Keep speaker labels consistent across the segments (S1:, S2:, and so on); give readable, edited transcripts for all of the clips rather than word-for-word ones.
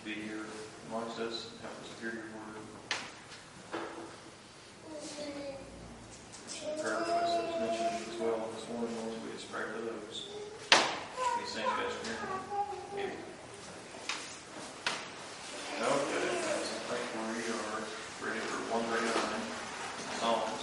S1: be here amongst us and help us hear your word. Prayer requests that was mentioned as well this morning, Lord, we just pray for those. These things best for your name. Amen. Okay, I think we are ready for 139 Psalms.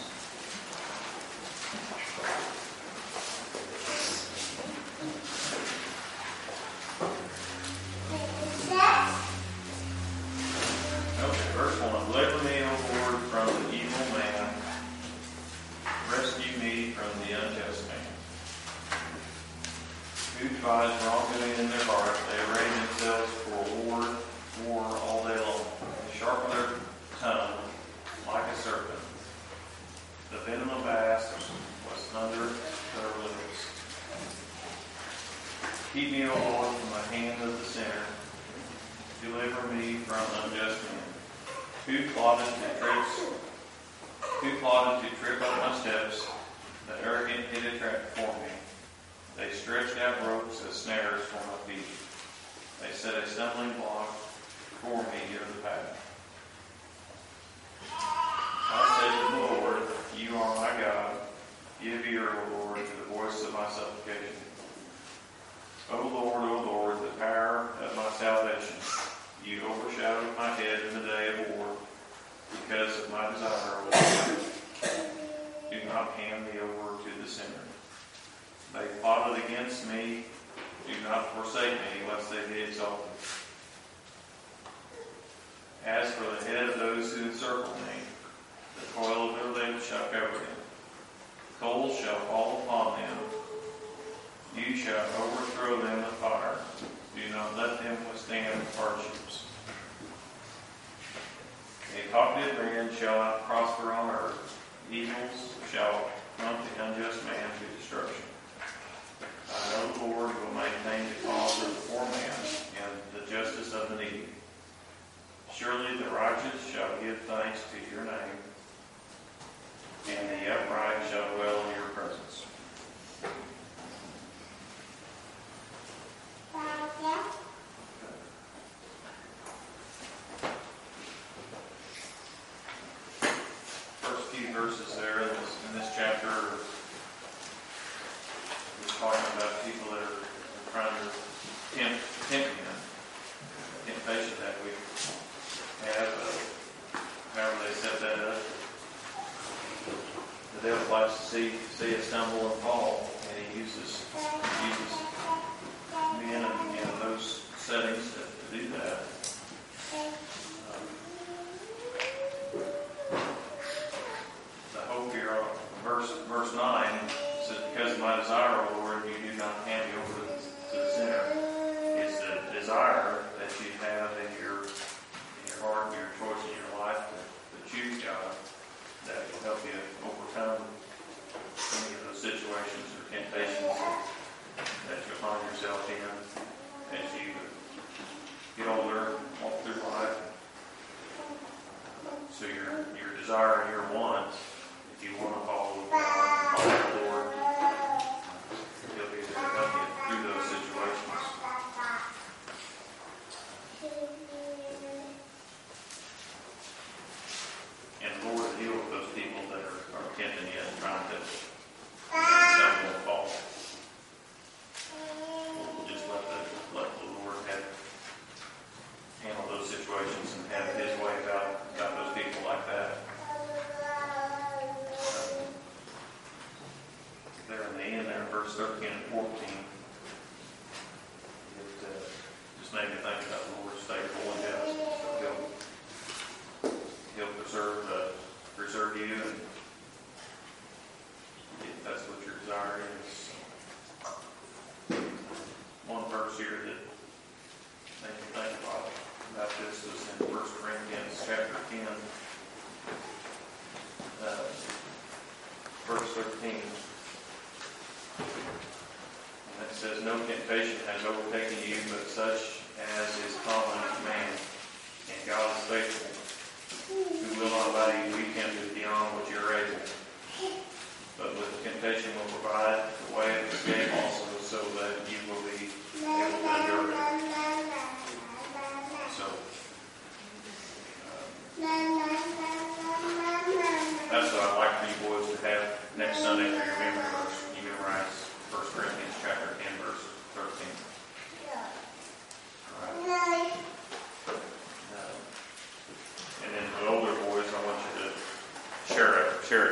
S1: Okay, verse 1. Deliver me, O Lord, from the evil man. Rescue me from the unjust man. Who devise wrongdoing in their heart, they array themselves for war all day long. They sharpen their tongue like a serpent. The venom of asps was under their lips. Keep me, O Lord, from the hand of the sinner. Deliver me from unjust men. Who plotted to trip up my steps? The arrogant hid a trap for me. They stretched out ropes as snares for my feet. They set a stumbling block for me near the path. I said to the Lord, you are my God. Give ear, O Lord, to the voice of my supplication. O Lord, the power of my salvation. You overshadowed my head in the day of war. Because of my desire, O Lord, do not hand me over to the sinner. They plotted against me. Do not forsake me, lest they be exalted. As for the head of those who encircle me, the toil of their labor shall cover them. Coals shall fall upon them. You shall overthrow them with fire. Do not let them withstand hardships. A talkative man shall not prosper on earth. Evils shall come the unjust man to destruction. I know the Lord will maintain the cause of the poor man and the justice of the needy. Surely the righteous shall give thanks to your name, and the upright shall dwell in your presence. First few verses there in this chapter are talking about people that are trying to tempt him. Temptation that we have, however they set that up. The devil likes to see us stumble and fall, and he uses men in those settings to do that. The hope here, verse 9 says, because of my desire, O Lord, you do not hand me over to the sinner. It's the desire that you have in your heart, your choice in your life to choose God that will help you overcome any of those situations or temptations that you find yourself in as you get older, walk through life. So your desire and your want, if you want to follow God, follow the Lord, He'll be there to help you through those situations. And the Lord will deal with those people that are tempting you and trying to stumble and fall. We'll just let the Lord handle those situations and have His way about those people like that. There in the end, there in verse 13 and 14, it just made me think about the Lord's faithful and just He'll preserve you, and if that's what your desire is. One verse here that made me think about this was in 1 Corinthians chapter 10, verse 13. And it says, no temptation has overtaken you, but such as is common to man. And God is faithful, who will not allow you to be tempted beyond what you are able. But with temptation will provide the way of escape also, so that you will be able to endure it. So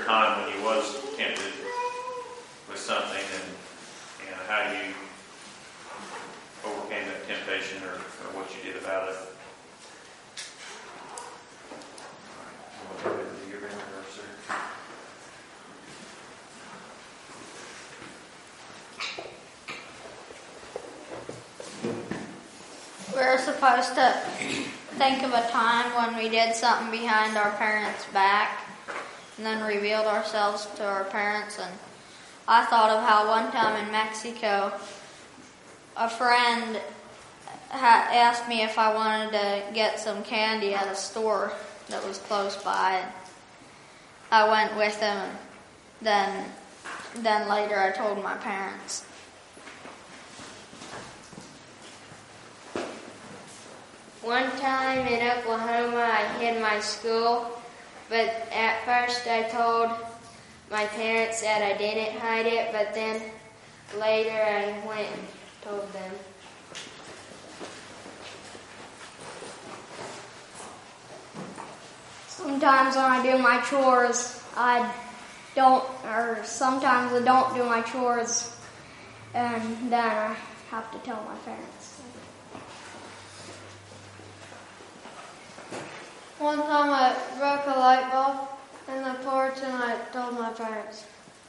S1: a time when you was tempted with something and how you overcame that temptation or what you did about it. All right. Your memory verse there.
S2: We're supposed to think of a time when we did something behind our parents' back and then revealed ourselves to our parents. And I thought of how one time in Mexico, a friend asked me if I wanted to get some candy at a store that was close by. And I went with him, and then later I told my parents.
S3: One time in Oklahoma, I hid my school, but at first I told my parents that I didn't hide it, but then later I went and told them.
S4: Sometimes when I do my chores, sometimes I don't do my chores, and then I have to tell my parents.
S5: One time I broke a light bulb in the porch and I told my parents.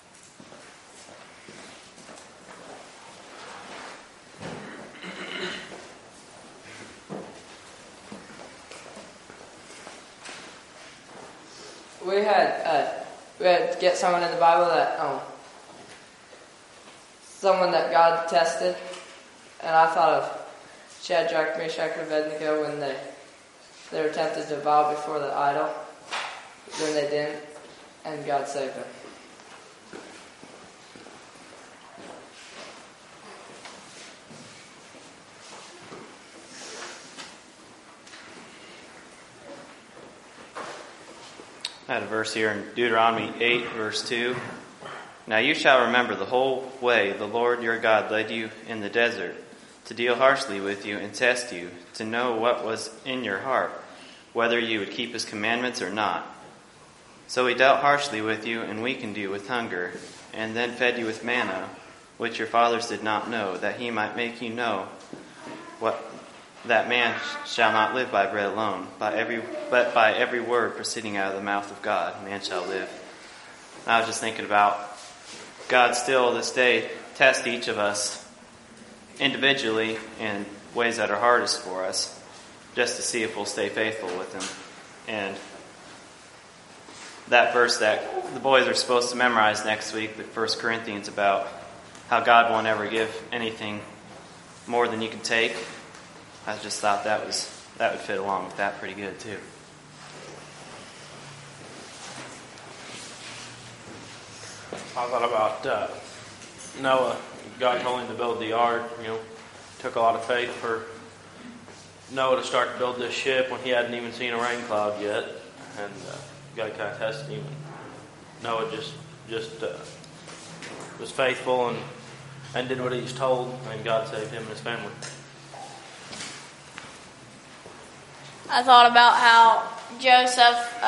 S6: We had to get someone in the Bible that someone that God tested, and I thought of Shadrach, Meshach, and Abednego when they were tempted to bow before the idol, then they didn't, and God saved them.
S7: I had a verse here in Deuteronomy 8, verse 2. Now you shall remember the whole way the Lord your God led you in the desert, to deal harshly with you and test you, to know what was in your heart, whether you would keep his commandments or not. So he dealt harshly with you and weakened you with hunger, and then fed you with manna, which your fathers did not know, that he might make you know that man shall not live by bread alone, but by every word proceeding out of the mouth of God, man shall live. And I was just thinking about God still this day tests each of us individually in ways that are hardest for us, just to see if we'll stay faithful with him. And that verse that the boys are supposed to memorize next week, the 1 Corinthians, about how God won't ever give anything more than you can take, I just thought that would fit along with that pretty good too.
S8: I thought about Noah. God told him to build the ark. Took a lot of faith for Noah to start to build this ship when he hadn't even seen a rain cloud yet, and God kind of tested him. And Noah just was faithful and did what he was told, and God saved him and his family.
S2: I thought about how Joseph,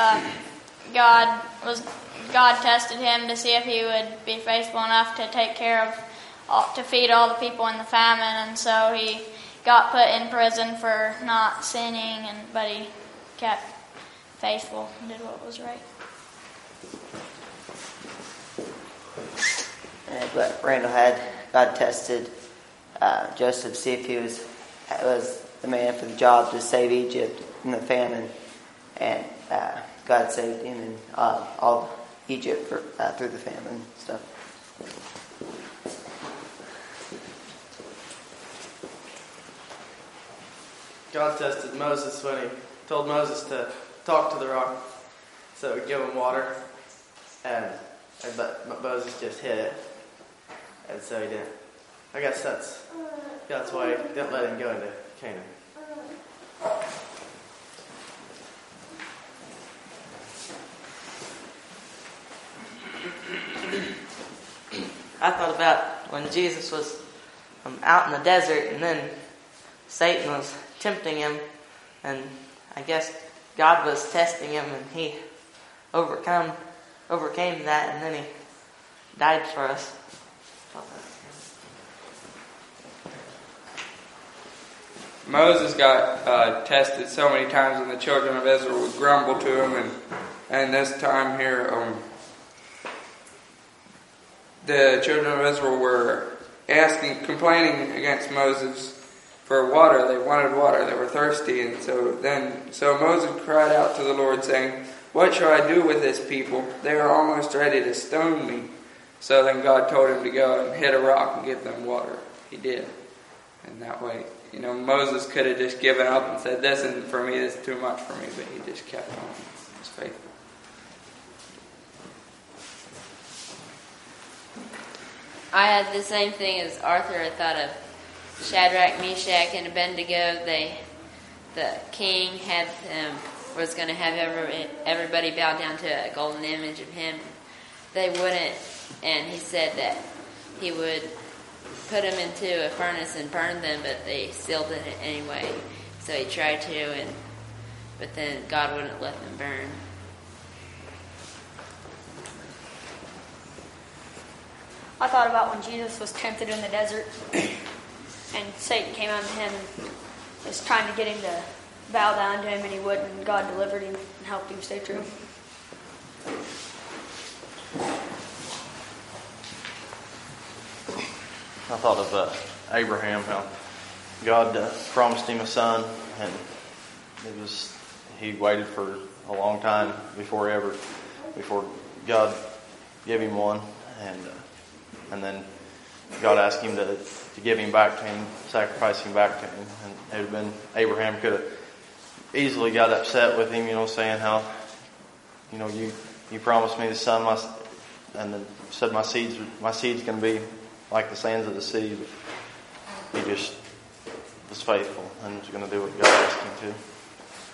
S2: God tested him to see if he would be faithful enough to take care of, to feed all the people in the famine, and so he got put in prison for not sinning, but he kept faithful and did what was right.
S9: But Randall had, God tested Joseph to see if he was the man for the job to save Egypt from the famine, and God saved him and all Egypt through the famine and stuff.
S6: God tested Moses when he told Moses to talk to the rock so it would give him water, but Moses just hid it, and so he didn't. I guess that's why he didn't let him go into Canaan.
S10: I thought about when Jesus was out in the desert, and then Satan was tempting him, and I guess God was testing him, and he overcome overcame that, and then he died for us.
S11: Moses got tested so many times, and the children of Israel would grumble to him. And this time here, the children of Israel were complaining against Moses for water. They wanted water. They were thirsty, and so Moses cried out to the Lord, saying, "What shall I do with this people? They are almost ready to stone me." So then God told him to go and hit a rock and give them water. He did, and that way. Moses could have just given up and said, "This isn't for me, this is too much for me," but he just kept on. He was faithful.
S3: I had the same thing as Arthur. I thought of Shadrach, Meshach, and Abednego. The king was going to have everybody bow down to a golden image of him. They wouldn't, and he said that he would put them into a furnace and burn them, but they still did it anyway. So he tried to, but then God wouldn't let them burn.
S4: I thought about when Jesus was tempted in the desert and Satan came out to him and was trying to get him to bow down to him, and he wouldn't, and God delivered him and helped him stay true.
S12: I thought of Abraham, how God promised him a son, and he waited for a long time before God gave him one, and then God asked him to give him back to him, sacrifice him back to him, and Abraham could have easily got upset with him, saying how, you promised me the son, and then said my seed's going to be like the sands of the sea, but he just was faithful and was going to do what God asked him to.